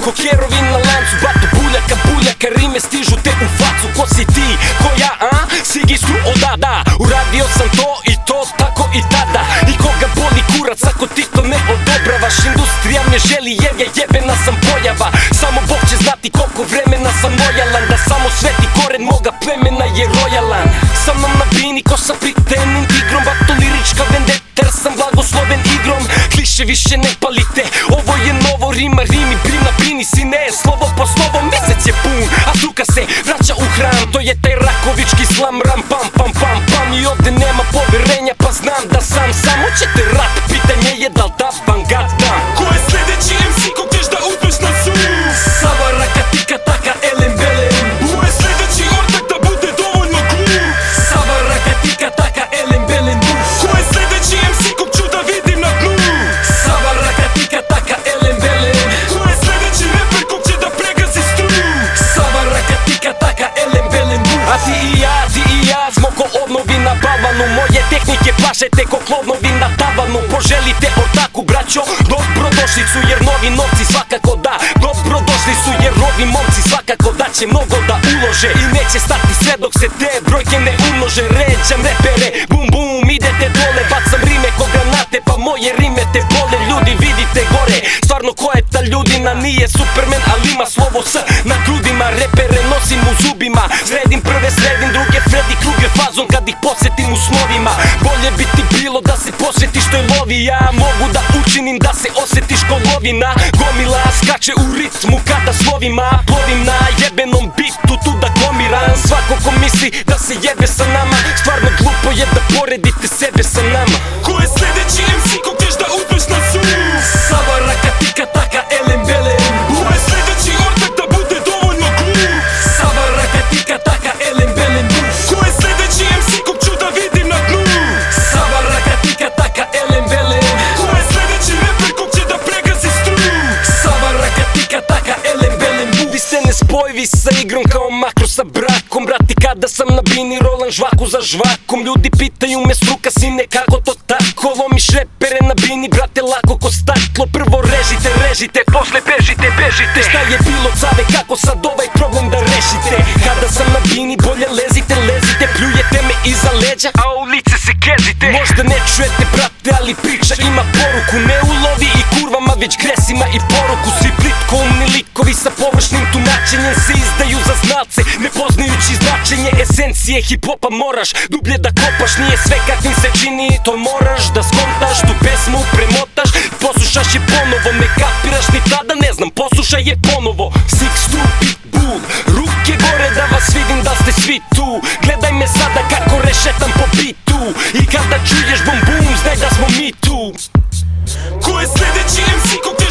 ko kerovi na lancu. Bato buljaka, rime stižu te u facu. Ko si ti, ko ja, a? Sigistru odada. Uradio sam to i to, tako i tada. I koga boli kurac ako ti to ne odobravaš. Industrija me želi jer je jebena sam pojava. Samo Bog će znati koliko vremena sam lojalan. Da samo sveti koren moga plemena je rojalan. Sa mnom na bini ko sa pritenim tigrom. Bato lirička vendeta jer sam blagosloven igrom. Kliše više ne palite, ovo je novo. Rima, rimi, brim na bini, sine. Slovo po slovo, mesec je pun, a struka se vraća u hram. To je taj rakovički slam, ram, pam, pam, pam, pam. I ovde nema poverenja, pa znam da sam hoćete rap, pitanje je da li da vam ga dam. Ko je sledeći MC kog ćeš da uzmeš na sud? Sava, raka, tika, taka, elem, belem. Ko je sledeći ortak da bude dovoljno glup? Sava, raka, tika, taka, elem, belem. Ko je sledeći MC kog ću da vidim na dnu? Sava, raka, tika, taka, elem, belem. Ko je sledeći reper kog će da pregazi stru? Sava, raka, tika, taka, elem, belem. A ti i ja smo ko odnovi na balvanu. Moje tehnike plašete ko klovnovi na tavanu. Poželite ortaku, braćo, dobrodošli su jer novi novci svakako da. Dobrodošli su jer ovi momci svakako da će mnogo da ulože. I neće stati sve dok se te brojke ne umnože. Ređam repere, bum bum, idete dole. Bacam rime ko granate, pa moje rime te bole. Ljudi vidite gore, stvarno ko je ta ljudina? Nije Superman, ali ima slovo S na grudima. Repere nosim u zubima, sredim prve, sredim druge. Freddy Krueger fazon kad ih posjetim u snovima. Bolje bi ti bilo da se posvetiš toj lovi. Ja mogu da učinim da se osjetiš ko lovina. Gomila skače u ritmu kada slovima. Plovim na jebenom bitu tu da komiram. Svako ko misli da se jebe sa nama, stvarno glupo je da poredite sebe sa nama. Ko je sledeći MC kog ćeš da uzmeš na sud? Sava, raka, tika, taka, elem, belem. Ko je sledeći ortak da bude dovoljno glup? Sava, raka, tika, taka, elem, belem. Ko je sledeći MC kog ću da vidim na dnu? Sava, raka, tika, taka, elem, belem. Ko je sledeći reper kog će da pregazi stru? Sava, raka, tika, taka, elem, belem. Vi ste nespojivi sa igrom kao makro sa brakom. Brati kada sam na bini rolam žvaku za žvakom. Ljudi pitaju me struka sine kako to tako. Lomiš repere na bini brate lako ko staklo. Prvo režite, posle bežite. Šta je bilo cave kako sad ovaj problem da rešite? Kada sam na bini bolje lezite. Pljujete me iza leđa, a u lice se kezite. Možda ne čujete brate, ali priča ima poruku. Ne u lovi i kurvama, već gresima i poruku. Svi plitkoumni likovi sa površnim tumačenjem se izdaju za znalce, ne poznajući značenje esencije hip-hopa. Moraš dublje da kopaš, nije sve kakvim se čini. To moraš da skontaš, tu pesmu premotaš, poslušaš je ponovo. Ne kapiraš ni tada, ne znam, poslušaj je ponovo. Six stupid bull, ruke gore da vas vidim da ste svi tu. Gledaj me sada kako rešetam po bitu. I kada čuješ bum bum, znaj da smo mi tu. Ko je sledeći MC kog